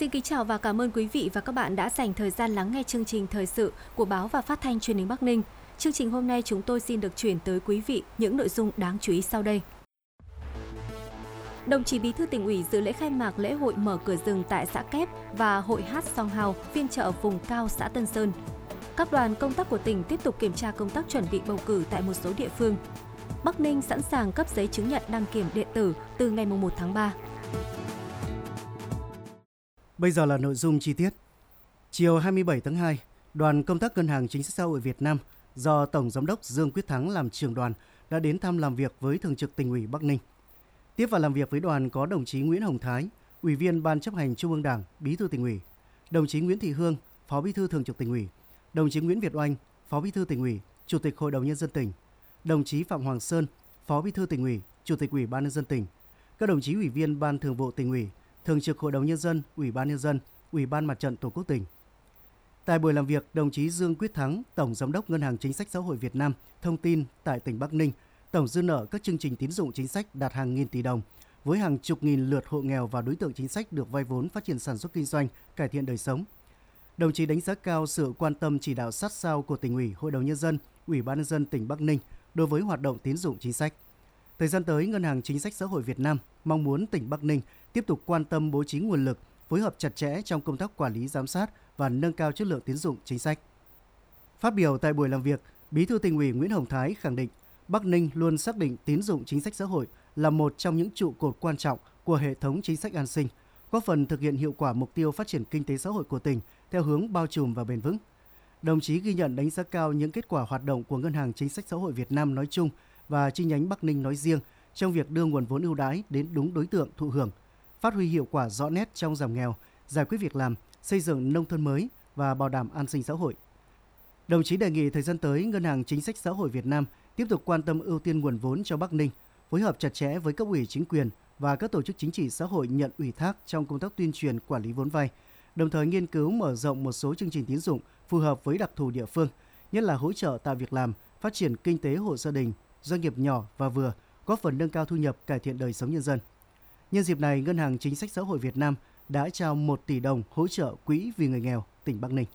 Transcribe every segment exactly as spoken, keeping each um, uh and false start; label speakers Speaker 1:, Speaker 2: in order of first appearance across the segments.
Speaker 1: Xin kính chào và cảm ơn quý vị và các bạn đã dành thời gian lắng nghe chương trình thời sự của Báo và Phát thanh Truyền hình Bắc Ninh. Chương trình hôm nay chúng tôi xin được chuyển tới quý vị những nội dung đáng chú ý sau đây. Đồng chí Bí thư Tỉnh ủy dự lễ khai mạc lễ hội mở cửa rừng tại xã Kép và hội hát Song Hào, phiên chợ vùng cao xã Tân Sơn. Các đoàn công tác của tỉnh tiếp tục kiểm tra công tác chuẩn bị bầu cử tại một số địa phương. Bắc Ninh sẵn sàng cấp giấy chứng nhận đăng kiểm điện tử từ ngày mùng một tháng ba.
Speaker 2: Bây giờ là nội dung chi tiết. Chiều hai mươi bảy tháng hai, đoàn công tác Ngân hàng Chính sách Xã hội Việt Nam do Tổng Giám đốc Dương Quyết Thắng làm trưởng đoàn đã đến thăm làm việc với Thường trực Tỉnh ủy Bắc Ninh. Tiếp và làm việc với đoàn có đồng chí Nguyễn Hồng Thái, Ủy viên Ban Chấp hành Trung ương Đảng, Bí thư Tỉnh ủy, đồng chí Nguyễn Thị Hương, Phó Bí thư Thường trực Tỉnh ủy, đồng chí Nguyễn Việt Oanh, Phó Bí thư Tỉnh ủy, Chủ tịch Hội đồng Nhân dân tỉnh, đồng chí Phạm Hoàng Sơn, Phó Bí thư Tỉnh ủy, Chủ tịch Ủy ban Nhân dân tỉnh, các đồng chí Ủy viên Ban Thường vụ Tỉnh ủy, Thường trực Hội đồng Nhân dân, Ủy ban Nhân dân, Ủy ban Mặt trận Tổ quốc tỉnh. Tại buổi làm việc, đồng chí Dương Quyết Thắng, Tổng Giám đốc Ngân hàng Chính sách Xã hội Việt Nam thông tin tại tỉnh Bắc Ninh, tổng dư nợ các chương trình tín dụng chính sách đạt hàng nghìn tỷ đồng, với hàng chục nghìn lượt hộ nghèo và đối tượng chính sách được vay vốn phát triển sản xuất kinh doanh, cải thiện đời sống. Đồng chí đánh giá cao sự quan tâm chỉ đạo sát sao của Tỉnh ủy, Hội đồng Nhân dân, Ủy ban Nhân dân tỉnh Bắc Ninh đối với hoạt động tín dụng chính sách. Thời gian tới, Ngân hàng Chính sách Xã hội Việt Nam mong muốn tỉnh Bắc Ninh tiếp tục quan tâm bố trí nguồn lực, phối hợp chặt chẽ trong công tác quản lý giám sát và nâng cao chất lượng tín dụng chính sách. Phát biểu tại buổi làm việc, Bí thư Tỉnh ủy Nguyễn Hồng Thái khẳng định Bắc Ninh luôn xác định tín dụng chính sách xã hội là một trong những trụ cột quan trọng của hệ thống chính sách an sinh, góp phần thực hiện hiệu quả mục tiêu phát triển kinh tế xã hội của tỉnh theo hướng bao trùm và bền vững. Đồng chí ghi nhận đánh giá cao những kết quả hoạt động của Ngân hàng Chính sách Xã hội Việt Nam nói chung và chi nhánh Bắc Ninh nói riêng trong việc đưa nguồn vốn ưu đãi đến đúng đối tượng thụ hưởng, phát huy hiệu quả rõ nét trong giảm nghèo, giải quyết việc làm, xây dựng nông thôn mới và bảo đảm an sinh xã hội. Đồng chí đề nghị thời gian tới, Ngân hàng Chính sách Xã hội Việt Nam tiếp tục quan tâm ưu tiên nguồn vốn cho Bắc Ninh, phối hợp chặt chẽ với cấp ủy chính quyền và các tổ chức chính trị xã hội nhận ủy thác trong công tác tuyên truyền quản lý vốn vay, đồng thời nghiên cứu mở rộng một số chương trình tín dụng phù hợp với đặc thù địa phương, nhất là hỗ trợ tạo việc làm, phát triển kinh tế hộ gia đình, doanh nghiệp nhỏ và vừa, góp phần nâng cao thu nhập, cải thiện đời sống nhân dân. Nhân dịp này, Ngân hàng Chính sách Xã hội Việt Nam đã trao một tỷ đồng hỗ trợ Quỹ vì người nghèo tỉnh Bắc Ninh.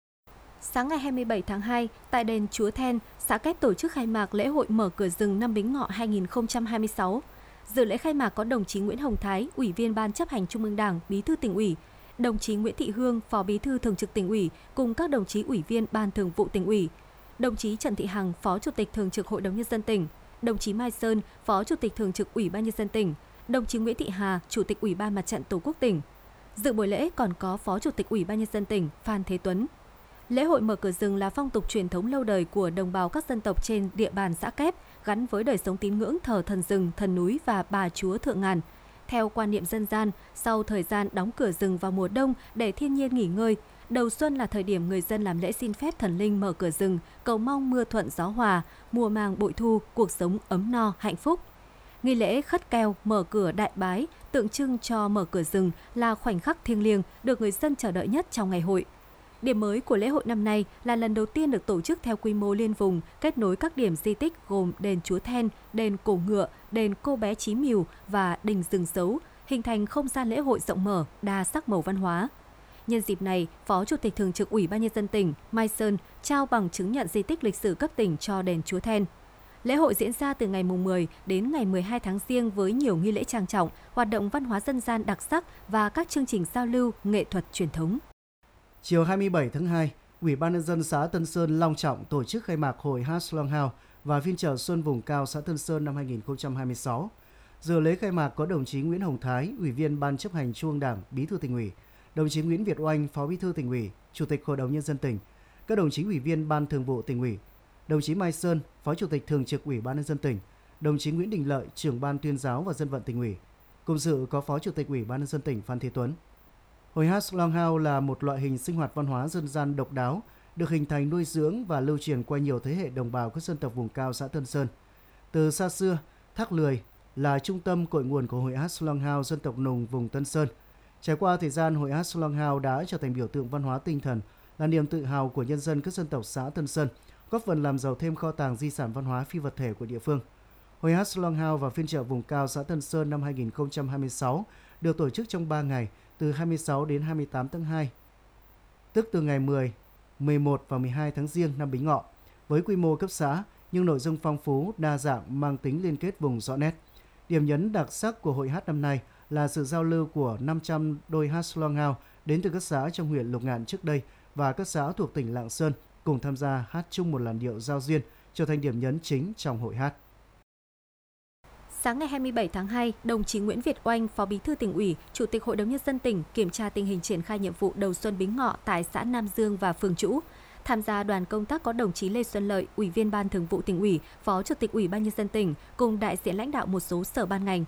Speaker 1: Sáng ngày hai mươi bảy tháng hai, tại đền Chúa Then, xã Kép tổ chức khai mạc lễ hội mở cửa rừng năm Bính Ngọ hai nghìn không trăm hai mươi sáu. Dự lễ khai mạc có đồng chí Nguyễn Hồng Thái, Ủy viên Ban Chấp hành Trung ương Đảng, Bí thư Tỉnh ủy, đồng chí Nguyễn Thị Hương, Phó Bí thư Thường trực Tỉnh ủy cùng các đồng chí Ủy viên Ban Thường vụ Tỉnh ủy, đồng chí Trần Thị Hằng, Phó Chủ tịch Thường trực Hội đồng Nhân dân tỉnh, đồng chí Mai Sơn, Phó Chủ tịch Thường trực Ủy ban Nhân dân tỉnh, đồng chí Nguyễn Thị Hà, Chủ tịch Ủy ban Mặt trận Tổ quốc tỉnh. Dự buổi lễ còn có Phó Chủ tịch Ủy ban Nhân dân tỉnh Phan Thế Tuấn. Lễ hội mở cửa rừng là phong tục truyền thống lâu đời của đồng bào các dân tộc trên địa bàn xã Kép, gắn với đời sống tín ngưỡng thờ thần rừng, thần núi và bà chúa thượng ngàn. Theo quan niệm dân gian, sau thời gian đóng cửa rừng vào mùa đông để thiên nhiên nghỉ ngơi, đầu xuân là thời điểm người dân làm lễ xin phép thần linh mở cửa rừng, cầu mong mưa thuận gió hòa, mùa màng bội thu, cuộc sống ấm no, hạnh phúc. Nghi lễ khất keo mở cửa đại bái tượng trưng cho mở cửa rừng là khoảnh khắc thiêng liêng được người dân chờ đợi nhất trong ngày hội. Điểm mới của lễ hội năm nay là lần đầu tiên được tổ chức theo quy mô liên vùng, kết nối các điểm di tích gồm đền Chúa Then, đền Cổ Ngựa, đền Cô Bé Chí Mìu và đình Rừng Sấu, hình thành không gian lễ hội rộng mở, đa sắc màu văn hóa. Nhân dịp này, Phó Chủ tịch Thường trực Ủy ban Nhân dân tỉnh Mai Sơn trao bằng chứng nhận di tích lịch sử cấp tỉnh cho đền Chúa Then. Lễ hội diễn ra từ ngày mười đến ngày mười hai tháng Giêng với nhiều nghi lễ trang trọng, hoạt động văn hóa dân gian đặc sắc và các chương trình giao lưu, nghệ thuật truyền thống.
Speaker 2: Chiều hai mươi bảy tháng hai, Ủy ban Nhân dân xã Tân Sơn long trọng tổ chức khai mạc hội hát Long Hào và phiên chợ xuân vùng cao xã Tân Sơn năm hai nghìn không trăm hai mươi sáu. Dự lễ khai mạc có đồng chí Nguyễn Hồng Thái, Ủy viên Ban Chấp hành Trung ương Đảng, Bí thư Tỉnh ủy, đồng chí Nguyễn Việt Oanh, Phó Bí thư Tỉnh ủy, Chủ tịch Hội đồng Nhân dân tỉnh, các đồng chí Ủy viên Ban Thường vụ Tỉnh ủy, đồng chí Mai Sơn, Phó Chủ tịch Thường trực Ủy ban Nhân dân tỉnh, đồng chí Nguyễn Đình Lợi, Trưởng Ban Tuyên giáo và Dân vận Tỉnh ủy. Cùng dự có Phó Chủ tịch Ủy ban Nhân dân tỉnh Phan Thế Tuấn. Hội hát Long Hào là một loại hình sinh hoạt văn hóa dân gian độc đáo, được hình thành nuôi dưỡng và lưu truyền qua nhiều thế hệ đồng bào các dân tộc vùng cao xã Tân Sơn. Từ xa xưa, Thác Lười là trung tâm cội nguồn của hội hát Long Hào dân tộc Nùng vùng Tân Sơn. Trải qua thời gian, hội hát Long Hào đã trở thành biểu tượng văn hóa tinh thần, là niềm tự hào của nhân dân các dân tộc xã Tân Sơn, góp phần làm giàu thêm kho tàng di sản văn hóa phi vật thể của địa phương. Hội hát Long Hào và phiên chợ vùng cao xã Tân Sơn năm hai nghìn không trăm hai mươi sáu được tổ chức trong ba ngày, từ hai mươi sáu đến hai mươi tám tháng hai, tức từ ngày mười, mười một và mười hai tháng Giêng năm Bính Ngọ, với quy mô cấp xã nhưng nội dung phong phú, đa dạng, mang tính liên kết vùng rõ nét. Điểm nhấn đặc sắc của hội hát năm nay là sự giao lưu của năm trăm đôi hát slow ngao đến từ các xã trong huyện Lục Ngạn trước đây và các xã thuộc tỉnh Lạng Sơn cùng tham gia hát chung một làn điệu giao duyên, trở thành điểm nhấn chính trong hội hát.
Speaker 1: Sáng ngày hai mươi bảy tháng hai, đồng chí Nguyễn Việt Oanh, Phó Bí thư Tỉnh ủy, Chủ tịch Hội đồng Nhân dân tỉnh kiểm tra tình hình triển khai nhiệm vụ đầu xuân Bính Ngọ tại xã Nam Dương và phường Trũ. Tham gia đoàn công tác có đồng chí Lê Xuân Lợi, Ủy viên Ban Thường vụ Tỉnh ủy, Phó Chủ tịch Ủy ban Nhân dân tỉnh cùng đại diện lãnh đạo một số sở ban ngành.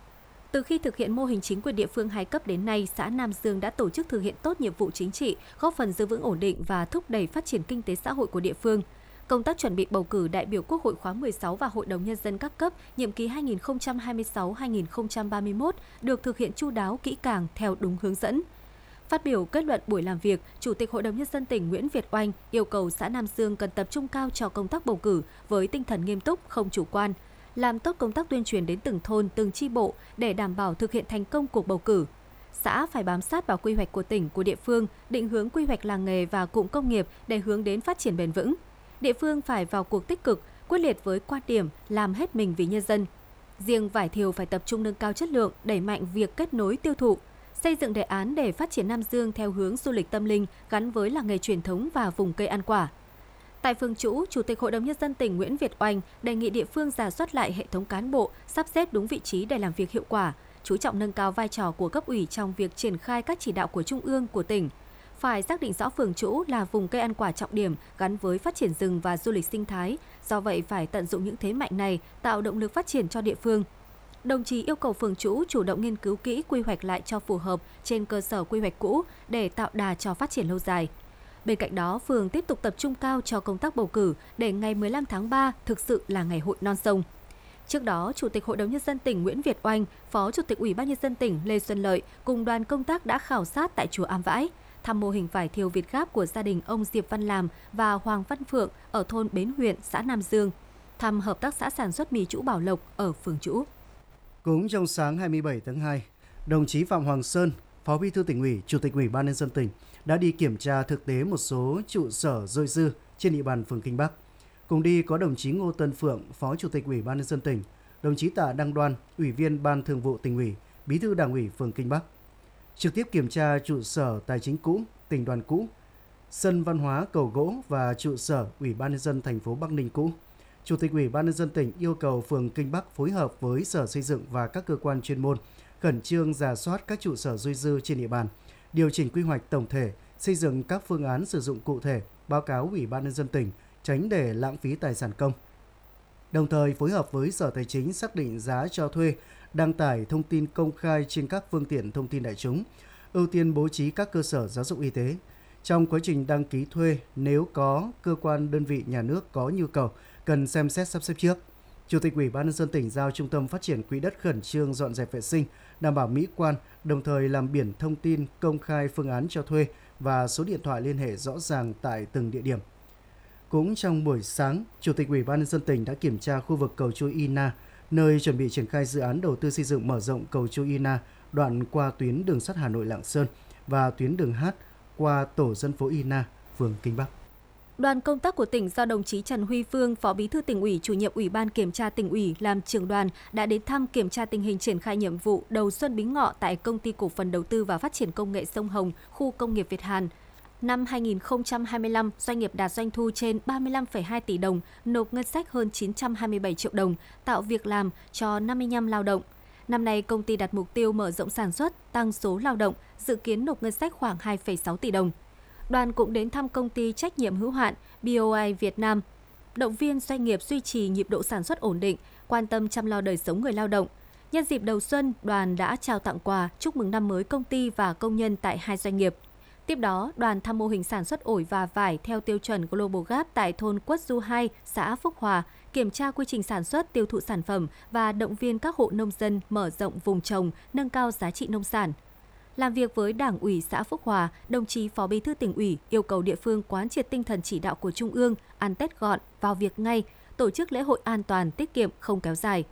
Speaker 1: Từ khi thực hiện mô hình chính quyền địa phương hai cấp đến nay, xã Nam Dương đã tổ chức thực hiện tốt nhiệm vụ chính trị, góp phần giữ vững ổn định và thúc đẩy phát triển kinh tế xã hội của địa phương. Công tác chuẩn bị bầu cử đại biểu Quốc hội khóa mười sáu và Hội đồng Nhân dân các cấp nhiệm kỳ hai nghìn không trăm hai mươi sáu đến hai nghìn không trăm ba mươi mốt được thực hiện chu đáo, kỹ càng theo đúng hướng dẫn. Phát biểu kết luận buổi làm việc, Chủ tịch Hội đồng Nhân dân tỉnh Nguyễn Việt Oanh yêu cầu xã Nam Dương cần tập trung cao cho công tác bầu cử với tinh thần nghiêm túc, không chủ quan, làm tốt công tác tuyên truyền đến từng thôn, từng chi bộ để đảm bảo thực hiện thành công cuộc bầu cử. Xã phải bám sát vào quy hoạch của tỉnh, của địa phương, định hướng quy hoạch làng nghề và cụm công nghiệp để hướng đến phát triển bền vững. Địa phương phải vào cuộc tích cực, quyết liệt với quan điểm làm hết mình vì nhân dân. Riêng vải thiều phải tập trung nâng cao chất lượng, đẩy mạnh việc kết nối tiêu thụ, xây dựng đề án để phát triển Nam Dương theo hướng du lịch tâm linh gắn với làng nghề truyền thống và vùng cây ăn quả. Tại phường Trũ, Chủ tịch Hội đồng Nhân dân tỉnh Nguyễn Việt Oanh đề nghị địa phương rà soát lại hệ thống cán bộ, sắp xếp đúng vị trí để làm việc hiệu quả, chú trọng nâng cao vai trò của cấp ủy trong việc triển khai các chỉ đạo của Trung ương, của tỉnh. Phải xác định rõ phường Trũ là vùng cây ăn quả trọng điểm gắn với phát triển rừng và du lịch sinh thái, do vậy phải tận dụng những thế mạnh này, tạo động lực phát triển cho địa phương. Đồng chí yêu cầu phường Trũ chủ động nghiên cứu kỹ quy hoạch lại cho phù hợp trên cơ sở quy hoạch cũ để tạo đà cho phát triển lâu dài. Bên cạnh đó, phường tiếp tục tập trung cao cho công tác bầu cử để ngày mười lăm tháng ba thực sự là ngày hội non sông. Trước đó, Chủ tịch Hội đồng Nhân dân tỉnh Nguyễn Việt Oanh, Phó Chủ tịch Ủy ban Nhân dân tỉnh Lê Xuân Lợi cùng đoàn công tác đã khảo sát tại chùa Am Vãi, thăm mô hình vải thiều Việt Gáp của gia đình ông Diệp Văn Làm và Hoàng Văn Phượng ở thôn Bến Huyện, xã Nam Dương, thăm hợp tác xã sản xuất mì Trũ Bảo Lộc ở phường Trũ.
Speaker 2: Cũng trong sáng hai mươi bảy tháng hai, đồng chí Phạm Hoàng Sơn, Phó Bí thư Tỉnh ủy, Chủ tịch Ủy ban Nhân dân tỉnh đã đi kiểm tra thực tế một số trụ sở dôi dư trên địa bàn phường Kinh Bắc. Cùng đi có đồng chí Ngô Tân Phượng, Phó Chủ tịch Ủy ban Nhân dân tỉnh, đồng chí Tạ Đăng Đoan, Ủy viên Ban Thường vụ Tỉnh ủy, Bí thư Đảng ủy phường Kinh Bắc. Trực tiếp kiểm tra trụ sở tài chính cũ, tỉnh đoàn cũ, sân văn hóa Cầu Gỗ và trụ sở Ủy ban Nhân dân thành phố Bắc Ninh cũ. Chủ tịch Ủy ban Nhân dân tỉnh yêu cầu phường Kinh Bắc phối hợp với Sở Xây dựng và các cơ quan chuyên môn khẩn trương rà soát các trụ sở dôi dư trên địa bàn, điều chỉnh quy hoạch tổng thể, xây dựng các phương án sử dụng cụ thể, báo cáo Ủy ban Nhân dân tỉnh, tránh để lãng phí tài sản công. Đồng thời phối hợp với Sở Tài chính xác định giá cho thuê, đăng tải thông tin công khai trên các phương tiện thông tin đại chúng, ưu tiên bố trí các cơ sở giáo dục y tế. Trong quá trình đăng ký thuê, nếu có cơ quan đơn vị nhà nước có nhu cầu, cần xem xét sắp xếp trước. Chủ tịch Ủy ban Nhân dân tỉnh giao Trung tâm Phát triển Quỹ đất khẩn trương dọn dẹp vệ sinh, đảm bảo mỹ quan, đồng thời làm biển thông tin công khai phương án cho thuê và số điện thoại liên hệ rõ ràng tại từng địa điểm. Cũng trong buổi sáng, Chủ tịch Ủy ban Nhân dân tỉnh đã kiểm tra khu vực cầu Chui Y Na, nơi chuẩn bị triển khai dự án đầu tư xây dựng mở rộng cầu Chui Y Na, đoạn qua tuyến đường sắt Hà Nội Lạng Sơn và tuyến đường H qua tổ dân phố Y Na, phường Kinh Bắc.
Speaker 1: Đoàn công tác của tỉnh do đồng chí Trần Huy Phương, Phó Bí thư Tỉnh ủy, Chủ nhiệm Ủy ban Kiểm tra Tỉnh ủy làm trưởng đoàn đã đến thăm kiểm tra tình hình triển khai nhiệm vụ đầu xuân Bính Ngọ tại Công ty Cổ phần Đầu tư và Phát triển Công nghệ Sông Hồng, khu công nghiệp Việt Hàn. Năm hai nghìn không trăm hai mươi lăm, doanh nghiệp đạt doanh thu trên ba mươi lăm phẩy hai tỷ đồng, nộp ngân sách hơn chín trăm hai mươi bảy triệu đồng, tạo việc làm cho năm mươi lăm lao động. Năm nay, công ty đặt mục tiêu mở rộng sản xuất, tăng số lao động, dự kiến nộp ngân sách khoảng hai phẩy sáu tỷ đồng. Đoàn cũng đến thăm công ty trách nhiệm hữu hạn bê o i Việt Nam, động viên doanh nghiệp duy trì nhịp độ sản xuất ổn định, quan tâm chăm lo đời sống người lao động. Nhân dịp đầu xuân, đoàn đã trao tặng quà chúc mừng năm mới công ty và công nhân tại hai doanh nghiệp. Tiếp đó, đoàn thăm mô hình sản xuất ổi và vải theo tiêu chuẩn Global Gap tại thôn Quất Du hai, xã Phúc Hòa, kiểm tra quy trình sản xuất, tiêu thụ sản phẩm và động viên các hộ nông dân mở rộng vùng trồng, nâng cao giá trị nông sản. Làm việc với Đảng ủy xã Phúc Hòa, đồng chí Phó Bí thư Tỉnh ủy yêu cầu địa phương quán triệt tinh thần chỉ đạo của Trung ương, ăn Tết gọn, vào việc ngay, tổ chức lễ hội an toàn, tiết kiệm, không kéo dài.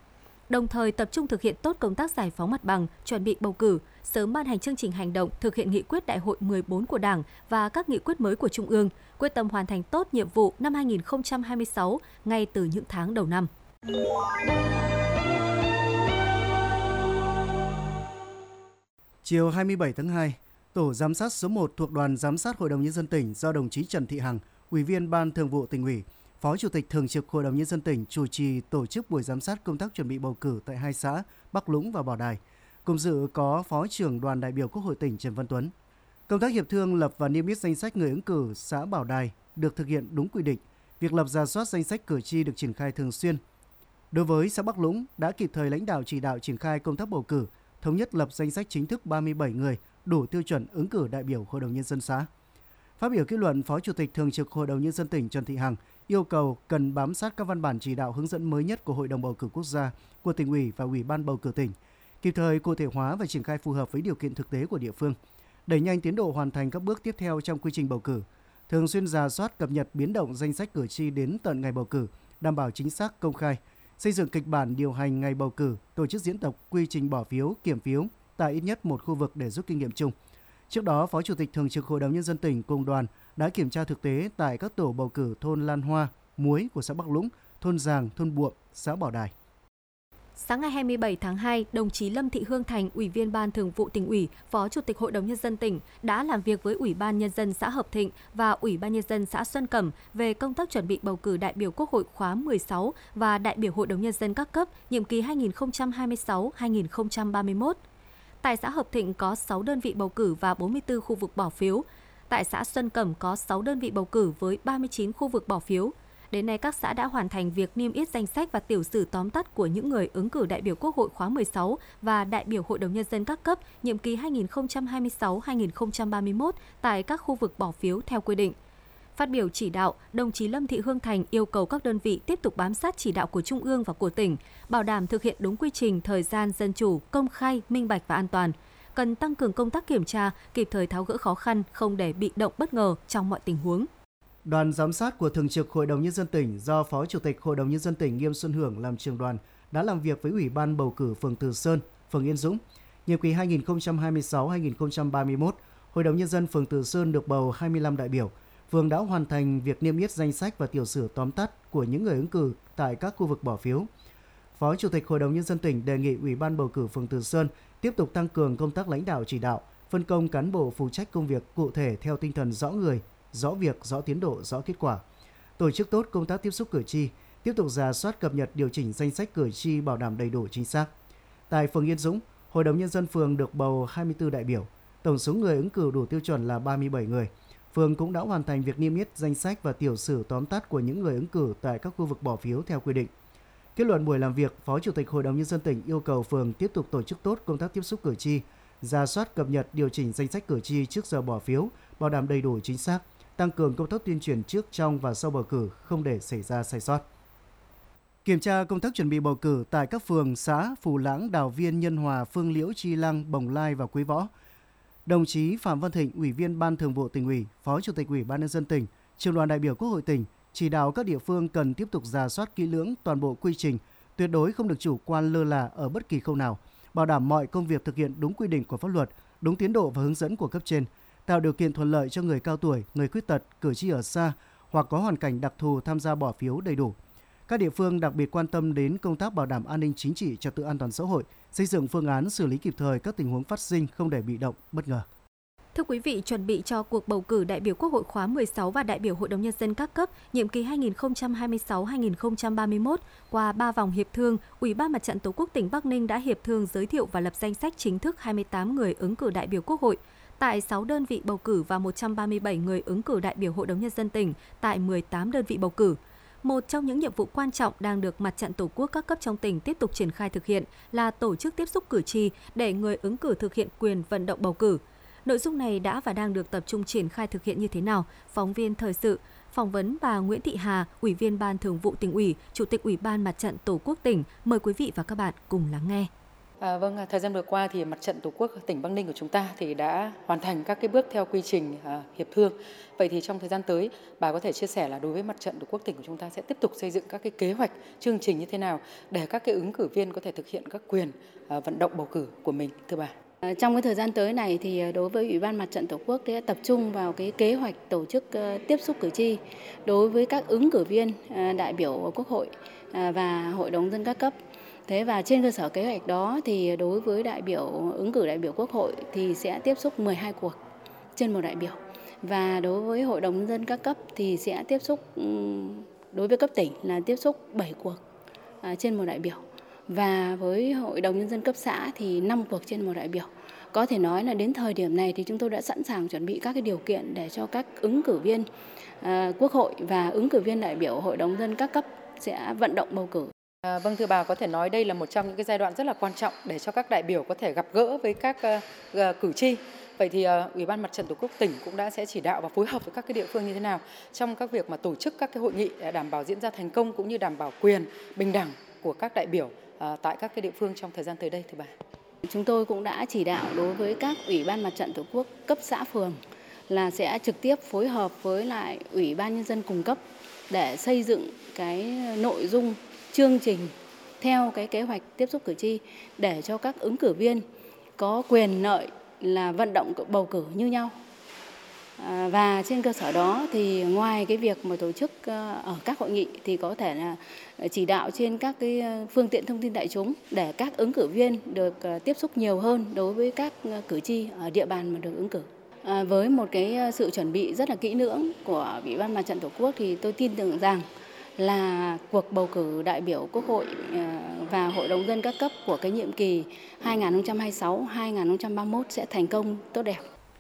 Speaker 1: đồng thời tập trung thực hiện tốt công tác giải phóng mặt bằng, chuẩn bị bầu cử, sớm ban hành chương trình hành động thực hiện nghị quyết Đại hội mười bốn của Đảng và các nghị quyết mới của Trung ương, quyết tâm hoàn thành tốt nhiệm vụ năm hai nghìn không trăm hai mươi sáu ngay từ những tháng đầu năm.
Speaker 2: Chiều hai mươi bảy tháng hai, Tổ giám sát số một thuộc Đoàn Giám sát Hội đồng Nhân dân tỉnh do đồng chí Trần Thị Hằng, Ủy viên Ban Thường vụ Tỉnh ủy, Phó Chủ tịch Thường trực Hội đồng Nhân dân tỉnh chủ trì tổ chức buổi giám sát công tác chuẩn bị bầu cử tại hai xã Bắc Lũng và Bảo Đài. Cùng dự có Phó trưởng Đoàn đại biểu Quốc hội tỉnh Trần Văn Tuấn. Công tác hiệp thương lập và niêm yết danh sách người ứng cử xã Bảo Đài được thực hiện đúng quy định. Việc lập rà soát danh sách cử tri được triển khai thường xuyên. Đối với xã Bắc Lũng đã kịp thời lãnh đạo chỉ đạo triển khai công tác bầu cử, thống nhất lập danh sách chính thức ba mươi bảy người đủ tiêu chuẩn ứng cử đại biểu Hội đồng Nhân dân xã. Phát biểu kết luận, Phó Chủ tịch Thường trực Hội đồng Nhân dân tỉnh Trần Thị Hằng yêu cầu cần bám sát các văn bản chỉ đạo hướng dẫn mới nhất của Hội đồng Bầu cử Quốc gia, của Tỉnh ủy và Ủy ban Bầu cử tỉnh, kịp thời cụ thể hóa và triển khai phù hợp với điều kiện thực tế của địa phương, đẩy nhanh tiến độ hoàn thành các bước tiếp theo trong quy trình bầu cử, thường xuyên rà soát cập nhật biến động danh sách cử tri đến tận ngày bầu cử, đảm bảo chính xác, công khai, xây dựng kịch bản điều hành ngày bầu cử, tổ chức diễn tập quy trình bỏ phiếu, kiểm phiếu tại ít nhất một khu vực để rút kinh nghiệm chung. Trước đó, Phó Chủ tịch Thường trực Hội đồng Nhân dân tỉnh cùng đoàn đã kiểm tra thực tế tại các tổ bầu cử thôn Lan Hoa, Muối của xã Bắc Lũng, thôn Giàng, thôn Buộng, xã Bảo Đài.
Speaker 1: Sáng ngày hai mươi bảy tháng hai, đồng chí Lâm Thị Hương Thành, Ủy viên Ban Thường vụ Tỉnh ủy, Phó Chủ tịch Hội đồng Nhân dân tỉnh đã làm việc với Ủy ban Nhân dân xã Hợp Thịnh và Ủy ban Nhân dân xã Xuân Cẩm về công tác chuẩn bị bầu cử đại biểu Quốc hội khóa mười sáu và đại biểu Hội đồng Nhân dân các cấp nhiệm kỳ hai nghìn không trăm hai mươi sáu đến hai nghìn không trăm ba mươi mốt. Tại xã Hợp Thịnh có sáu đơn vị bầu cử và bốn mươi tư khu vực bỏ phiếu. Tại xã Xuân Cẩm có sáu đơn vị bầu cử với ba mươi chín khu vực bỏ phiếu. Đến nay, các xã đã hoàn thành việc niêm yết danh sách và tiểu sử tóm tắt của những người ứng cử đại biểu Quốc hội khóa mười sáu và đại biểu Hội đồng Nhân dân các cấp nhiệm kỳ hai nghìn không trăm hai mươi sáu đến hai nghìn không trăm ba mươi mốt tại các khu vực bỏ phiếu theo quy định. Phát biểu chỉ đạo, đồng chí Lâm Thị Hương Thành yêu cầu các đơn vị tiếp tục bám sát chỉ đạo của Trung ương và của tỉnh, bảo đảm thực hiện đúng quy trình, thời gian, dân chủ, công khai, minh bạch và an toàn. Cần tăng cường công tác kiểm tra, kịp thời tháo gỡ khó khăn, không để bị động bất ngờ trong mọi tình huống.
Speaker 2: Đoàn giám sát của Thường trực Hội đồng Nhân dân tỉnh do Phó Chủ tịch Hội đồng Nhân dân tỉnh Nghiêm Xuân Hưởng làm trưởng đoàn đã làm việc với Ủy ban bầu cử phường Từ Sơn, phường Yên Dũng. Nhiệm kỳ hai nghìn không trăm hai mươi sáu đến hai nghìn không trăm ba mươi mốt, Hội đồng Nhân dân phường Từ Sơn được bầu hai mươi lăm đại biểu. Phường đã hoàn thành việc niêm yết danh sách và tiểu sử tóm tắt của những người ứng cử tại các khu vực bỏ phiếu. Phó Chủ tịch Hội đồng Nhân dân tỉnh đề nghị Ủy ban bầu cử phường Từ Sơn tiếp tục tăng cường công tác lãnh đạo chỉ đạo, phân công cán bộ phụ trách công việc cụ thể theo tinh thần rõ người, rõ việc, rõ tiến độ, rõ kết quả. Tổ chức tốt công tác tiếp xúc cử tri, tiếp tục rà soát cập nhật điều chỉnh danh sách cử tri bảo đảm đầy đủ chính xác. Tại phường Yên Dũng, Hội đồng Nhân dân phường được bầu hai mươi tư đại biểu, tổng số người ứng cử đủ tiêu chuẩn là ba mươi bảy người. Phường cũng đã hoàn thành việc niêm yết danh sách và tiểu sử tóm tắt của những người ứng cử tại các khu vực bỏ phiếu theo quy định. Kết luận buổi làm việc, Phó Chủ tịch Hội đồng Nhân dân tỉnh yêu cầu phường tiếp tục tổ chức tốt công tác tiếp xúc cử tri, rà soát cập nhật điều chỉnh danh sách cử tri trước giờ bỏ phiếu, bảo đảm đầy đủ chính xác, tăng cường công tác tuyên truyền trước, trong và sau bầu cử, không để xảy ra sai sót. Kiểm tra công tác chuẩn bị bầu cử tại các phường, xã Phù Lãng, Đào Viên, Nhân Hòa, Phương Liễu, Chi Lăng, Bồng Lai và Quế Võ. Đồng chí Phạm Văn Thịnh, Ủy viên Ban Thường vụ Tỉnh ủy, Phó Chủ tịch Ủy ban Nhân dân tỉnh, Trưởng đoàn đại biểu Quốc hội tỉnh chỉ đạo các địa phương cần tiếp tục rà soát kỹ lưỡng toàn bộ quy trình, tuyệt đối không được chủ quan lơ là ở bất kỳ khâu nào, bảo đảm mọi công việc thực hiện đúng quy định của pháp luật, đúng tiến độ và hướng dẫn của cấp trên, tạo điều kiện thuận lợi cho người cao tuổi, người khuyết tật, cử tri ở xa hoặc có hoàn cảnh đặc thù tham gia bỏ phiếu đầy đủ. Các địa phương đặc biệt quan tâm đến công tác bảo đảm an ninh chính trị, trật tự an toàn xã hội, xây dựng phương án xử lý kịp thời các tình huống phát sinh, không để bị động, bất ngờ.
Speaker 1: Thưa quý vị, chuẩn bị cho cuộc bầu cử đại biểu Quốc hội khóa mười sáu và đại biểu Hội đồng Nhân dân các cấp nhiệm kỳ hai nghìn không trăm hai mươi sáu đến hai nghìn không trăm ba mươi mốt, qua ba vòng hiệp thương, Ủy ban Mặt trận Tổ quốc tỉnh Bắc Ninh đã hiệp thương giới thiệu và lập danh sách chính thức hai mươi tám người ứng cử đại biểu Quốc hội tại sáu đơn vị bầu cử và một trăm ba mươi bảy người ứng cử đại biểu Hội đồng Nhân dân tỉnh tại mười tám đơn vị bầu cử. Một trong những nhiệm vụ quan trọng đang được Mặt trận Tổ quốc các cấp trong tỉnh tiếp tục triển khai thực hiện là tổ chức tiếp xúc cử tri để người ứng cử thực hiện quyền vận động bầu cử. Nội dung này đã và đang được tập trung triển khai thực hiện như thế nào? Phóng viên Thời sự phỏng vấn bà Nguyễn Thị Hà, Ủy viên Ban Thường vụ Tỉnh ủy, Chủ tịch Ủy ban Mặt trận Tổ quốc tỉnh. Mời quý vị và các bạn cùng lắng nghe.
Speaker 3: À, vâng, thời gian vừa qua thì Mặt trận Tổ quốc tỉnh Bắc Ninh của chúng ta thì đã hoàn thành các cái bước theo quy trình à, hiệp thương. Vậy thì trong thời gian tới, bà có thể chia sẻ là đối với Mặt trận Tổ quốc tỉnh của chúng ta sẽ tiếp tục xây dựng các cái kế hoạch, chương trình như thế nào để các cái ứng cử viên có thể thực hiện các quyền à, vận động bầu cử của mình, thưa bà?
Speaker 4: Trong cái thời gian tới này thì đối với Ủy ban Mặt trận Tổ quốc sẽ tập trung vào cái kế hoạch tổ chức tiếp xúc cử tri đối với các ứng cử viên đại biểu Quốc hội và Hội đồng nhân dân các cấp. Thế và trên cơ sở kế hoạch đó thì đối với đại biểu ứng cử đại biểu Quốc hội thì sẽ tiếp xúc mười hai cuộc trên một đại biểu. Và đối với Hội đồng nhân dân các cấp thì sẽ tiếp xúc, đối với cấp tỉnh là tiếp xúc bảy cuộc trên một đại biểu. Và với Hội đồng Nhân dân cấp xã thì năm cuộc trên một đại biểu. Có thể nói là đến thời điểm này thì chúng tôi đã sẵn sàng chuẩn bị các cái điều kiện để cho các ứng cử viên uh, Quốc hội và ứng cử viên đại biểu Hội đồng Nhân dân các cấp sẽ vận động bầu cử.
Speaker 3: À, vâng, thưa bà, có thể nói đây là một trong những cái giai đoạn rất là quan trọng để cho các đại biểu có thể gặp gỡ với các uh, cử tri. Vậy thì uh, Ủy ban Mặt trận Tổ quốc tỉnh cũng đã sẽ chỉ đạo và phối hợp với các cái địa phương như thế nào trong các việc mà tổ chức các cái hội nghị để đảm bảo diễn ra thành công cũng như đảm bảo quyền bình đẳng của các đại biểu À, tại các cái địa phương trong thời gian tới đây, thưa bà?
Speaker 4: Chúng tôi cũng đã chỉ đạo đối với các Ủy ban Mặt trận Tổ quốc cấp xã phường là sẽ trực tiếp phối hợp với lại Ủy ban Nhân dân cung cấp để xây dựng cái nội dung chương trình theo cái kế hoạch tiếp xúc cử tri để cho các ứng cử viên có quyền lợi là vận động bầu cử như nhau. À, và trên cơ sở đó thì ngoài cái việc mà tổ chức ở các hội nghị thì có thể là chỉ đạo trên các cái phương tiện thông tin đại chúng để các ứng cử viên được tiếp xúc nhiều hơn đối với các cử tri ở địa bàn mà được ứng cử. À, với một cái sự chuẩn bị rất là kỹ lưỡng của Ủy ban Mặt trận Tổ quốc thì tôi tin tưởng rằng là cuộc bầu cử đại biểu Quốc hội và Hội đồng dân các cấp của cái nhiệm kỳ hai nghìn không trăm hai mươi sáu đến hai nghìn không trăm ba mươi mốt sẽ thành công tốt đẹp.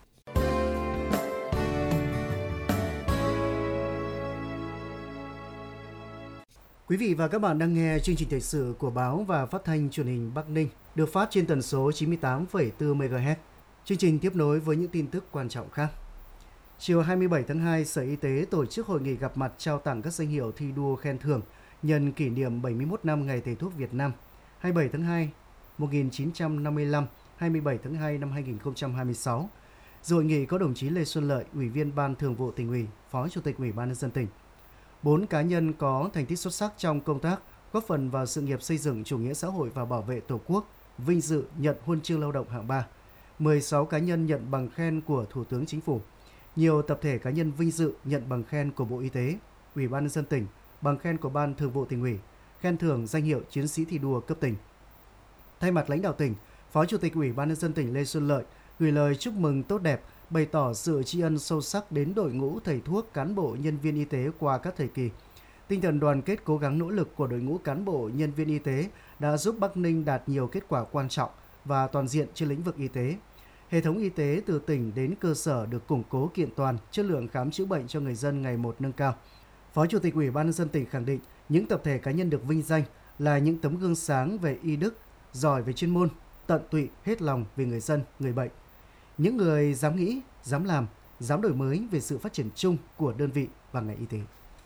Speaker 2: Quý vị và các bạn đang nghe chương trình thời sự của báo và phát thanh truyền hình Bắc Ninh được phát trên tần số chín mươi tám phẩy bốn mê ga héc. Chương trình tiếp nối với những tin tức quan trọng khác. Chiều hai mươi bảy tháng hai, Sở Y tế tổ chức hội nghị gặp mặt trao tặng các danh hiệu thi đua khen thưởng nhân kỷ niệm bảy mươi mốt năm Ngày Thầy thuốc Việt Nam hai mươi bảy tháng hai một nghìn chín trăm năm mươi lăm, hai mươi bảy tháng hai năm hai nghìn không trăm hai mươi sáu. Dự hội nghị có đồng chí Lê Xuân Lợi, Ủy viên Ban Thường vụ Tỉnh ủy, Phó Chủ tịch Ủy ban Nhân dân tỉnh. Bốn cá nhân có thành tích xuất sắc trong công tác, góp phần vào sự nghiệp xây dựng chủ nghĩa xã hội và bảo vệ Tổ quốc, vinh dự nhận huân chương lao động hạng ba. mười sáu cá nhân nhận bằng khen của Thủ tướng Chính phủ. Nhiều tập thể cá nhân vinh dự nhận bằng khen của Bộ Y tế, Ủy ban Nhân dân tỉnh, bằng khen của Ban Thường vụ Tỉnh ủy, khen thưởng danh hiệu chiến sĩ thi đua cấp tỉnh. Thay mặt lãnh đạo tỉnh, Phó Chủ tịch Ủy ban Nhân dân tỉnh Lê Xuân Lợi gửi lời chúc mừng tốt đẹp, bày tỏ sự tri ân sâu sắc đến đội ngũ thầy thuốc, cán bộ, nhân viên y tế qua các thời kỳ. Tinh thần đoàn kết cố gắng nỗ lực của đội ngũ cán bộ, nhân viên y tế đã giúp Bắc Ninh đạt nhiều kết quả quan trọng và toàn diện trên lĩnh vực y tế. Hệ thống y tế từ tỉnh đến cơ sở được củng cố kiện toàn, chất lượng khám chữa bệnh cho người dân ngày một nâng cao. Phó Chủ tịch Ủy ban Nhân dân tỉnh khẳng định những tập thể cá nhân được vinh danh là những tấm gương sáng về y đức, giỏi về chuyên môn, tận tụy hết lòng vì người dân, người bệnh. Những người dám nghĩ, dám làm, dám đổi mới về sự phát triển chung của đơn vị và ngành y tế.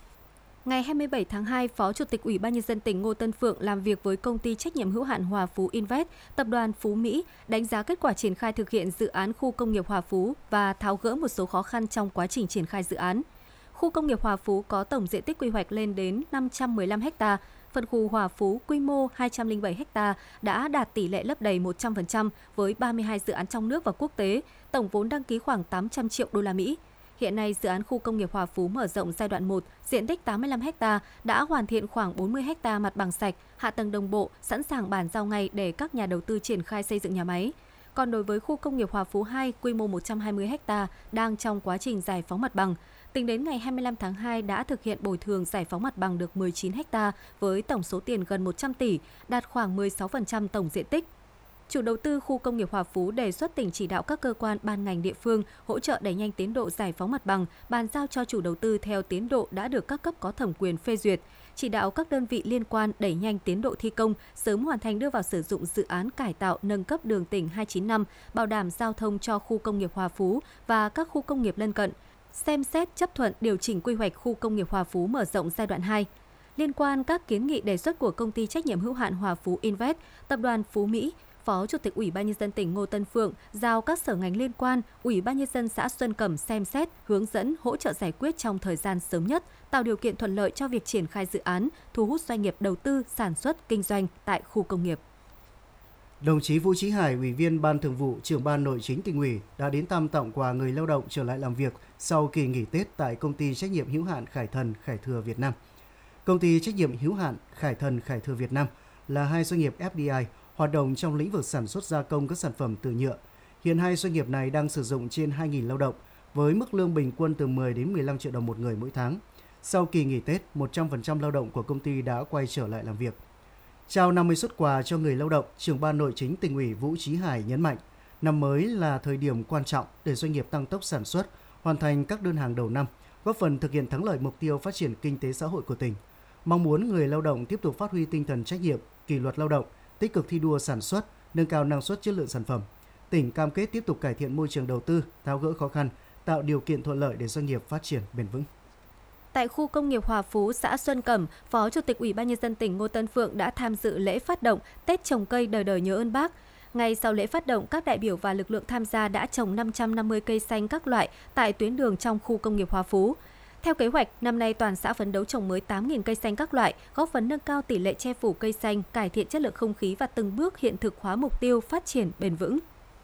Speaker 1: Ngày hai mươi bảy tháng hai, Phó Chủ tịch Ủy ban Nhân dân tỉnh Ngô Tân Phượng làm việc với công ty trách nhiệm hữu hạn Hòa Phú Invest, tập đoàn Phú Mỹ, đánh giá kết quả triển khai thực hiện dự án khu công nghiệp Hòa Phú và tháo gỡ một số khó khăn trong quá trình triển khai dự án. Khu công nghiệp Hòa Phú có tổng diện tích quy hoạch lên đến năm trăm mười lăm héc ta, phân khu Hòa Phú quy mô hai trăm lẻ bảy héc ta đã đạt tỷ lệ lấp đầy một trăm phần trăm với ba mươi hai dự án trong nước và quốc tế, tổng vốn đăng ký khoảng tám trăm triệu đô la Mỹ. Hiện nay, dự án khu công nghiệp Hòa Phú mở rộng giai đoạn một, diện tích tám mươi lăm héc ta, đã hoàn thiện khoảng bốn mươi héc ta mặt bằng sạch, hạ tầng đồng bộ, sẵn sàng bàn giao ngay để các nhà đầu tư triển khai xây dựng nhà máy. Còn đối với khu công nghiệp Hòa Phú hai, quy mô một trăm hai mươi héc ta, đang trong quá trình giải phóng mặt bằng. Tính đến ngày hai mươi lăm tháng hai đã thực hiện bồi thường giải phóng mặt bằng được mười chín héc ta với tổng số tiền gần một trăm tỷ, đạt khoảng mười sáu phần trăm tổng diện tích. Chủ đầu tư khu công nghiệp Hòa Phú đề xuất tỉnh chỉ đạo các cơ quan ban ngành địa phương hỗ trợ đẩy nhanh tiến độ giải phóng mặt bằng, bàn giao cho chủ đầu tư theo tiến độ đã được các cấp có thẩm quyền phê duyệt, chỉ đạo các đơn vị liên quan đẩy nhanh tiến độ thi công, sớm hoàn thành đưa vào sử dụng dự án cải tạo nâng cấp đường tỉnh hai chín năm, bảo đảm giao thông cho khu công nghiệp Hòa Phú và các khu công nghiệp lân cận, xem xét chấp thuận điều chỉnh quy hoạch khu công nghiệp Hòa Phú mở rộng giai đoạn hai. Liên quan các kiến nghị đề xuất của công ty trách nhiệm hữu hạn Hòa Phú Invest, tập đoàn Phú Mỹ, Phó Chủ tịch Ủy ban Nhân dân tỉnh Ngô Tân Phượng giao các sở ngành liên quan, Ủy ban Nhân dân xã Xuân Cẩm xem xét, hướng dẫn, hỗ trợ giải quyết trong thời gian sớm nhất, tạo điều kiện thuận lợi cho việc triển khai dự án, thu hút doanh nghiệp đầu tư, sản xuất, kinh doanh tại khu công nghiệp.
Speaker 2: Đồng chí Vũ Chí Hải, Ủy viên Ban Thường vụ, Trưởng ban Nội chính Tỉnh ủy đã đến thăm tặng quà người lao động trở lại làm việc sau kỳ nghỉ Tết tại Công ty trách nhiệm hữu hạn Khải Thần Khải Thừa Việt Nam. Công ty trách nhiệm hữu hạn Khải Thần Khải Thừa Việt Nam là hai doanh nghiệp ép đê i hoạt động trong lĩnh vực sản xuất gia công các sản phẩm từ nhựa. Hiện hai doanh nghiệp này đang sử dụng trên hai nghìn lao động với mức lương bình quân từ mười đến mười lăm triệu đồng một người mỗi tháng. Sau kỳ nghỉ Tết, một trăm phần trăm lao động của công ty đã quay trở lại làm việc. Trao năm mươi suất quà cho người lao động, Trưởng ban Nội chính Tỉnh ủy Vũ Chí Hải nhấn mạnh, năm mới là thời điểm quan trọng để doanh nghiệp tăng tốc sản xuất, hoàn thành các đơn hàng đầu năm, góp phần thực hiện thắng lợi mục tiêu phát triển kinh tế xã hội của tỉnh. Mong muốn người lao động tiếp tục phát huy tinh thần trách nhiệm, kỷ luật lao động, tích cực thi đua sản xuất, nâng cao năng suất chất lượng sản phẩm. Tỉnh cam kết tiếp tục cải thiện môi trường đầu tư, tháo gỡ khó khăn, tạo điều kiện thuận lợi để doanh nghiệp phát triển bền vững.
Speaker 1: Tại khu công nghiệp Hòa Phú, xã Xuân Cẩm, Phó Chủ tịch Ủy ban Nhân dân tỉnh Ngô Tân Phượng đã tham dự lễ phát động Tết trồng cây đời đời nhớ ơn Bác. Ngay sau lễ phát động, các đại biểu và lực lượng tham gia đã trồng năm trăm năm mươi cây xanh các loại tại tuyến đường trong khu công nghiệp Hòa Phú. Theo kế hoạch, năm nay toàn xã phấn đấu trồng mới tám nghìn cây xanh các loại, góp phần nâng cao tỷ lệ che phủ cây xanh, cải thiện chất lượng không khí và từng bước hiện thực hóa mục tiêu phát triển bền vững.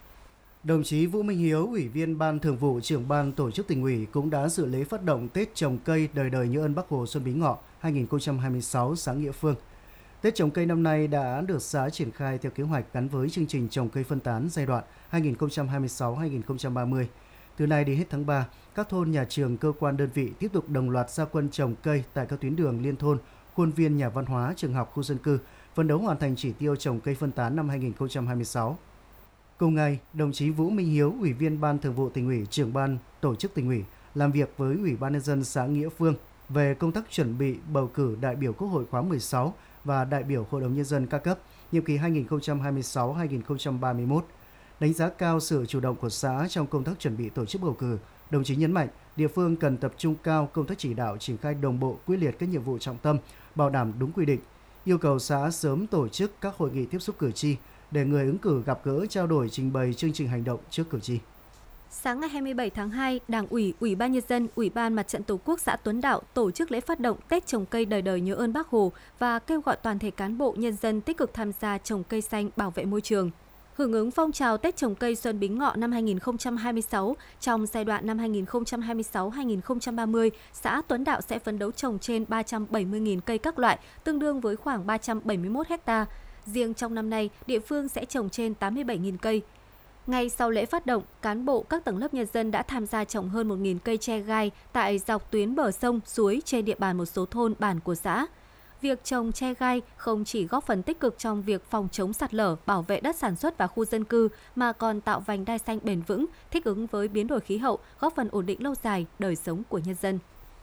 Speaker 2: Đồng chí Vũ Minh Hiếu, Ủy viên Ban Thường vụ, Trưởng ban Tổ chức Tỉnh ủy cũng đã dự lễ phát động Tết trồng cây đời đời nhớ ơn Bác Hồ Xuân Bính Ngọ hai nghìn không trăm hai mươi sáu xã Nghĩa Phương. Tết trồng cây năm nay đã được xã triển khai theo kế hoạch gắn với chương trình trồng cây phân tán giai đoạn hai nghìn không trăm hai mươi sáu đến hai nghìn không trăm ba mươi. Từ nay đến hết tháng ba, các thôn, nhà trường, cơ quan, đơn vị tiếp tục đồng loạt ra quân trồng cây tại các tuyến đường liên thôn, khuôn viên nhà văn hóa, trường học, khu dân cư, phấn đấu hoàn thành chỉ tiêu trồng cây phân tán năm hai nghìn không trăm hai mươi sáu. Cùng ngày, đồng chí Vũ Minh Hiếu, Ủy viên Ban Thường vụ Tỉnh ủy, Trưởng ban Tổ chức Tỉnh ủy, làm việc với Ủy ban Nhân dân xã Nghĩa Phương về công tác chuẩn bị bầu cử đại biểu Quốc hội khóa mười sáu và đại biểu Hội đồng Nhân dân các cấp, nhiệm kỳ hai nghìn không trăm hai mươi sáu đến hai nghìn không trăm ba mươi mốt. Đánh giá cao sự chủ động của xã trong công tác chuẩn bị tổ chức bầu cử, đồng chí nhấn mạnh địa phương cần tập trung cao công tác chỉ đạo, triển khai đồng bộ, quyết liệt các nhiệm vụ trọng tâm, bảo đảm đúng quy định, yêu cầu xã sớm tổ chức các hội nghị tiếp xúc cử tri để người ứng cử gặp gỡ, trao đổi, trình bày chương trình hành động trước cử tri.
Speaker 1: Sáng ngày hai mươi bảy tháng hai, Đảng ủy, Ủy ban Nhân dân, Ủy ban Mặt trận Tổ quốc xã Tuấn Đạo tổ chức lễ phát động Tết trồng cây đời đời nhớ ơn Bác Hồ và kêu gọi toàn thể cán bộ nhân dân tích cực tham gia trồng cây xanh bảo vệ môi trường. Hưởng ứng phong trào Tết trồng cây Xuân Bính Ngọ năm hai nghìn không trăm hai mươi sáu, trong giai đoạn năm hai nghìn không trăm hai mươi sáu đến hai nghìn không trăm ba mươi, xã Tuấn Đạo sẽ phấn đấu trồng trên ba trăm bảy mươi nghìn cây các loại, tương đương với khoảng ba trăm bảy mươi mốt ha. Riêng trong năm nay, địa phương sẽ trồng trên tám mươi bảy nghìn cây. Ngay sau lễ phát động, cán bộ các tầng lớp nhân dân đã tham gia trồng hơn một nghìn cây tre gai tại dọc tuyến bờ sông, suối trên địa bàn một số thôn bản của xã. Việc trồng tre gai không chỉ góp phần tích cực trong việc phòng chống sạt lở, bảo vệ đất sản xuất và khu dân cư, mà còn tạo vành đai xanh bền vững, thích ứng với biến đổi khí hậu, góp phần ổn định lâu dài đời sống của nhân dân.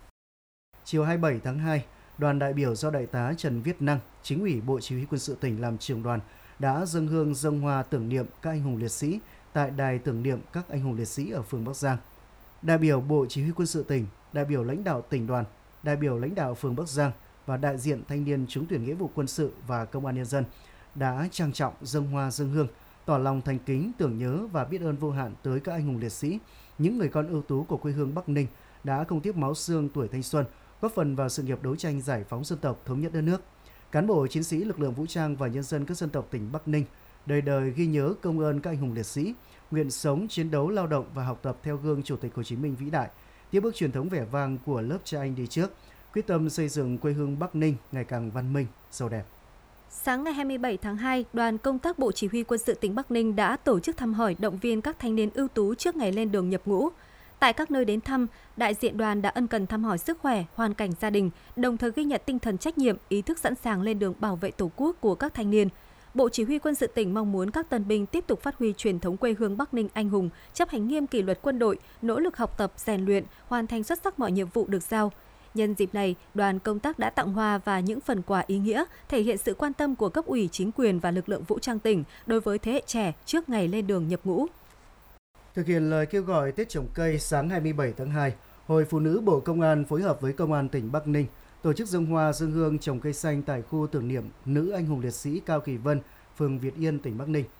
Speaker 2: Chiều hai mươi bảy tháng hai, đoàn đại biểu do Đại tá Trần Viết Năng, Chính ủy Bộ Chỉ huy Quân sự tỉnh làm trưởng đoàn, đã dâng hương dâng hoa tưởng niệm các anh hùng liệt sĩ tại đài tưởng niệm các anh hùng liệt sĩ ở phường Bắc Giang. Đại biểu Bộ Chỉ huy Quân sự tỉnh, đại biểu lãnh đạo tỉnh đoàn, đại biểu lãnh đạo phường Bắc Giang và đại diện thanh niên trúng tuyển nghĩa vụ quân sự và công an nhân dân đã trang trọng dâng hoa dâng hương, tỏ lòng thành kính, tưởng nhớ và biết ơn vô hạn tới các anh hùng liệt sĩ, những người con ưu tú của quê hương Bắc Ninh đã không tiếc máu xương tuổi thanh xuân, góp phần vào sự nghiệp đấu tranh giải phóng dân tộc, thống nhất đất nước. Cán bộ, chiến sĩ lực lượng vũ trang và nhân dân các dân tộc tỉnh Bắc Ninh đời đời ghi nhớ công ơn các anh hùng liệt sĩ, nguyện sống, chiến đấu, lao động và học tập theo gương Chủ tịch Hồ Chí Minh vĩ đại, tiếp bước truyền thống vẻ vang của lớp cha anh đi trước, quyết tâm xây dựng quê hương Bắc Ninh ngày càng văn minh, giàu đẹp.
Speaker 1: Sáng ngày hai mươi bảy tháng hai, đoàn công tác Bộ Chỉ huy Quân sự tỉnh Bắc Ninh đã tổ chức thăm hỏi, động viên các thanh niên ưu tú trước ngày lên đường nhập ngũ. Tại các nơi đến thăm, đại diện đoàn đã ân cần thăm hỏi sức khỏe, hoàn cảnh gia đình, đồng thời ghi nhận tinh thần trách nhiệm, ý thức sẵn sàng lên đường bảo vệ Tổ quốc của các thanh niên. Bộ Chỉ huy Quân sự tỉnh mong muốn các tân binh tiếp tục phát huy truyền thống quê hương Bắc Ninh anh hùng, chấp hành nghiêm kỷ luật quân đội, nỗ lực học tập, rèn luyện, hoàn thành xuất sắc mọi nhiệm vụ được giao. Nhân dịp này, đoàn công tác đã tặng hoa và những phần quà ý nghĩa, thể hiện sự quan tâm của cấp ủy, chính quyền và lực lượng vũ trang tỉnh đối với thế hệ trẻ trước ngày lên đường nhập ngũ.
Speaker 2: Thực hiện lời kêu gọi Tết trồng cây, sáng hai mươi bảy tháng hai, Hội Phụ nữ Bộ Công an phối hợp với Công an tỉnh Bắc Ninh tổ chức dâng hoa dâng hương trồng cây xanh tại khu tưởng niệm nữ anh hùng liệt sĩ Cao Kỳ Vân, phường Việt Yên, tỉnh Bắc Ninh.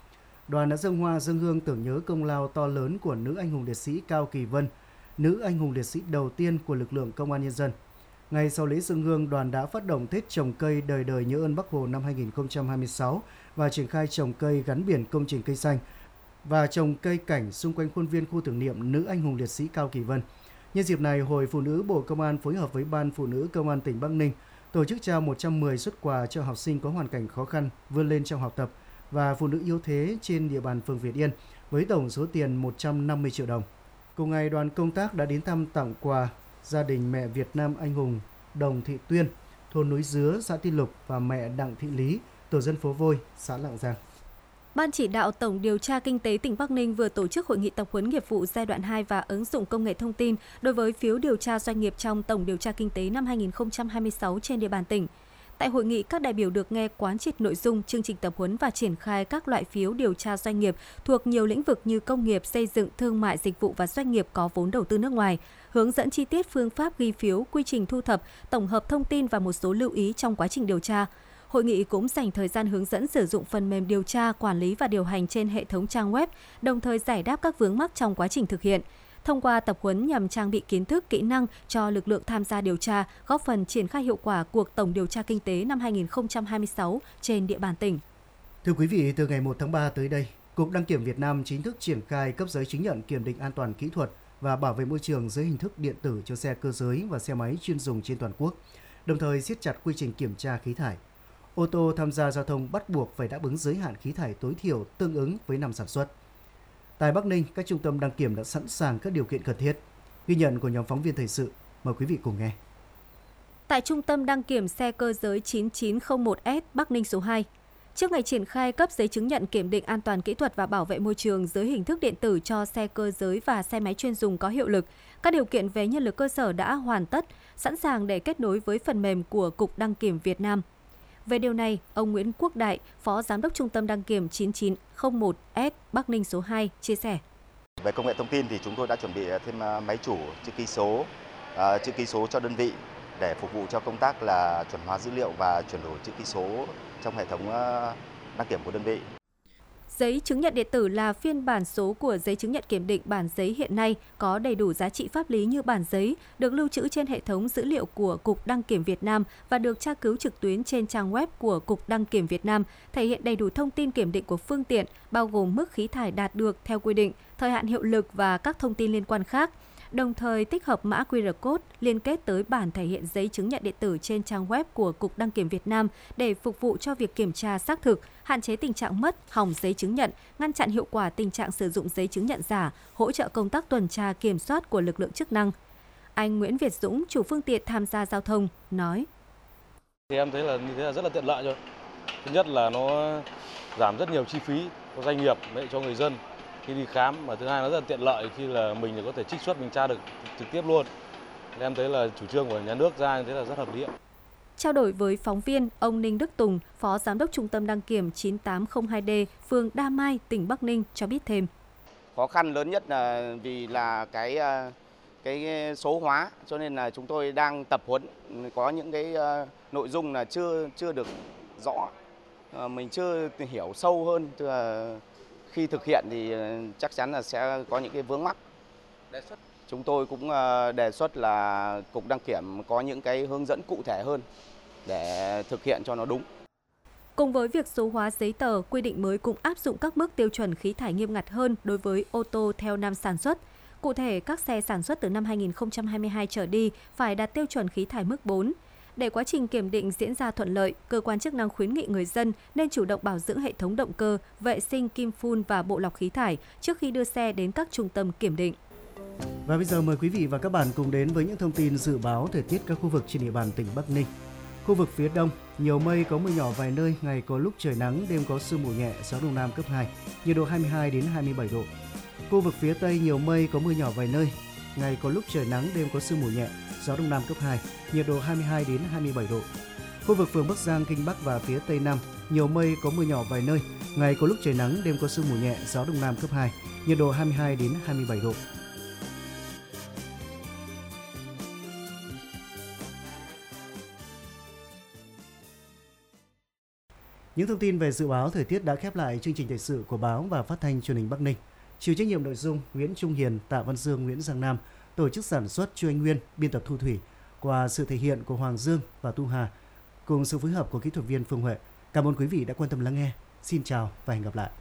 Speaker 2: đoàn đã dâng hoa dâng hương tưởng nhớ công lao to lớn của nữ anh hùng liệt sĩ Cao Kỳ Vân, nữ anh hùng liệt sĩ đầu tiên của lực lượng Công an Nhân dân. Ngay sau lễ dâng hương, đoàn đã phát động Tết trồng cây đời đời nhớ ơn Bác Hồ năm hai nghìn không trăm hai mươi sáu và triển khai trồng cây gắn biển công trình cây xanh và trồng cây cảnh xung quanh khuôn viên khu tưởng niệm nữ anh hùng liệt sĩ Cao Kỳ Vân. Nhân dịp này, Hội Phụ nữ Bộ Công an phối hợp với Ban Phụ nữ Công an tỉnh Bắc Ninh tổ chức trao một trăm mười suất quà cho học sinh có hoàn cảnh khó khăn vươn lên trong học tập và phụ nữ yếu thế trên địa bàn phường Việt Yên với tổng số tiền một trăm năm mươi triệu đồng. Cùng ngày, đoàn công tác đã đến thăm tặng quà gia đình mẹ Việt Nam anh hùng Đồng Thị Tuyên, thôn Núi Dứa, xã Tiên Lục và mẹ Đặng Thị Lý, tổ dân phố Vôi, xã Lạng Giang.
Speaker 1: Ban chỉ đạo Tổng điều tra Kinh tế tỉnh Bắc Ninh vừa tổ chức hội nghị tập huấn nghiệp vụ giai đoạn hai và ứng dụng công nghệ thông tin đối với phiếu điều tra doanh nghiệp trong Tổng điều tra Kinh tế năm hai nghìn không trăm hai mươi sáu trên địa bàn tỉnh. Tại hội nghị, các đại biểu được nghe quán triệt nội dung, chương trình tập huấn và triển khai các loại phiếu điều tra doanh nghiệp thuộc nhiều lĩnh vực như công nghiệp, xây dựng, thương mại, dịch vụ và doanh nghiệp có vốn đầu tư nước ngoài, hướng dẫn chi tiết phương pháp ghi phiếu, quy trình thu thập, tổng hợp thông tin và một số lưu ý trong quá trình điều tra. Hội nghị cũng dành thời gian hướng dẫn sử dụng phần mềm điều tra, quản lý và điều hành trên hệ thống trang web, đồng thời giải đáp các vướng mắc trong quá trình thực hiện. Thông qua tập huấn nhằm trang bị kiến thức, kỹ năng cho lực lượng tham gia điều tra, góp phần triển khai hiệu quả cuộc Tổng điều tra Kinh tế năm hai nghìn không trăm hai mươi sáu trên địa bàn tỉnh.
Speaker 2: Thưa quý vị, từ ngày một tháng ba tới đây, Cục Đăng kiểm Việt Nam chính thức triển khai cấp giấy chứng nhận kiểm định an toàn kỹ thuật và bảo vệ môi trường dưới hình thức điện tử cho xe cơ giới và xe máy chuyên dùng trên toàn quốc, đồng thời siết chặt quy trình kiểm tra khí thải. Ô tô tham gia giao thông bắt buộc phải đáp ứng giới hạn khí thải tối thiểu tương ứng với năm sản xuất. Tại Bắc Ninh, các trung tâm đăng kiểm đã sẵn sàng các điều kiện cần thiết. Ghi nhận của nhóm phóng viên thời sự, mời quý vị cùng nghe.
Speaker 1: Tại Trung tâm đăng kiểm xe cơ giới chín chín không một S Bắc Ninh số hai, trước ngày triển khai cấp giấy chứng nhận kiểm định an toàn kỹ thuật và bảo vệ môi trường dưới hình thức điện tử cho xe cơ giới và xe máy chuyên dùng có hiệu lực, các điều kiện về nhân lực cơ sở đã hoàn tất, sẵn sàng để kết nối với phần mềm của Cục Đăng kiểm Việt Nam. Về điều này, ông Nguyễn Quốc Đại, Phó Giám đốc Trung tâm đăng kiểm chín chín không một S Bắc Ninh số hai chia sẻ.
Speaker 5: Về công nghệ thông tin thì chúng tôi đã chuẩn bị thêm máy chủ chữ ký số, chữ ký số cho đơn vị để phục vụ cho công tác là chuẩn hóa dữ liệu và chuyển đổi chữ ký số trong hệ thống đăng kiểm của đơn vị.
Speaker 1: Giấy chứng nhận điện tử là phiên bản số của giấy chứng nhận kiểm định bản giấy hiện nay, có đầy đủ giá trị pháp lý như bản giấy, được lưu trữ trên hệ thống dữ liệu của Cục Đăng kiểm Việt Nam và được tra cứu trực tuyến trên trang web của Cục Đăng kiểm Việt Nam, thể hiện đầy đủ thông tin kiểm định của phương tiện, bao gồm mức khí thải đạt được theo quy định, thời hạn hiệu lực và các thông tin liên quan khác. Đồng thời tích hợp mã quy rờ code liên kết tới bản thể hiện giấy chứng nhận điện tử trên trang web của Cục Đăng kiểm Việt Nam để phục vụ cho việc kiểm tra xác thực, hạn chế tình trạng mất, hỏng giấy chứng nhận, ngăn chặn hiệu quả tình trạng sử dụng giấy chứng nhận giả, hỗ trợ công tác tuần tra kiểm soát của lực lượng chức năng. Anh Nguyễn Việt Dũng, chủ phương tiện tham gia giao thông, nói:
Speaker 6: Thì em thấy là như thế là rất là tiện lợi rồi. Thứ nhất là nó giảm rất nhiều chi phí cho doanh nghiệp, cho người dân khi đi khám, và thứ hai nó rất là tiện lợi khi là mình có thể trích xuất, mình tra được trực tiếp luôn. Em thấy là chủ trương của nhà nước ra như thế là rất hợp lý.
Speaker 1: Trao đổi với phóng viên, ông Ninh Đức Tùng, Phó Giám đốc Trung tâm đăng kiểm chín tám không hai D, phường Đa Mai, tỉnh Bắc Ninh cho biết thêm.
Speaker 7: Khó khăn lớn nhất là vì là cái cái số hóa, cho nên là chúng tôi đang tập huấn, có những cái nội dung là chưa chưa được rõ, mình chưa hiểu sâu hơn, tức là khi thực hiện thì chắc chắn là sẽ có những cái vướng mắc. Đề xuất. Chúng tôi cũng đề xuất là Cục Đăng kiểm có những cái hướng dẫn cụ thể hơn để thực hiện cho nó đúng.
Speaker 1: Cùng với việc số hóa giấy tờ, quy định mới cũng áp dụng các mức tiêu chuẩn khí thải nghiêm ngặt hơn đối với ô tô theo năm sản xuất. Cụ thể, các xe sản xuất từ năm hai nghìn không trăm hai mươi hai trở đi phải đạt tiêu chuẩn khí thải mức bốn. Để quá trình kiểm định diễn ra thuận lợi, cơ quan chức năng khuyến nghị người dân nên chủ động bảo dưỡng hệ thống động cơ, vệ sinh kim phun và bộ lọc khí thải trước khi đưa xe đến các trung tâm kiểm định.
Speaker 2: Và bây giờ mời quý vị và các bạn cùng đến với những thông tin dự báo thời tiết các khu vực trên địa bàn tỉnh Bắc Ninh. Khu vực phía Đông, nhiều mây, có mưa nhỏ vài nơi, ngày có lúc trời nắng, đêm có sương mù nhẹ, gió Đông Nam cấp hai, nhiệt độ hai mươi hai đến hai mươi bảy độ. Khu vực phía Tây, nhiều mây, có mưa nhỏ vài nơi, ngày có lúc trời nắng, đêm có sương mù nhẹ, gió Đông Nam cấp hai, nhiệt độ hai mươi hai đến hai mươi bảy độ. Khu vực phường Bắc Giang, Kinh Bắc và phía Tây Nam, nhiều mây, có mưa nhỏ vài nơi, ngày có lúc trời nắng, đêm có sương mù nhẹ, gió Đông Nam cấp hai, nhiệt độ hai mươi hai đến hai mươi bảy độ. Những thông tin về dự báo thời tiết đã khép lại chương trình thời sự của báo và phát thanh truyền hình Bắc Ninh. Chịu trách nhiệm nội dung Nguyễn Trung Hiền, Tạ Văn Dương, Nguyễn Giang Nam, tổ chức sản xuất Chu Anh Nguyên, biên tập Thu Thủy, qua sự thể hiện của Hoàng Dương và Tu Hà, cùng sự phối hợp của kỹ thuật viên Phương Huệ. Cảm ơn quý vị đã quan tâm lắng nghe. Xin chào và hẹn gặp lại.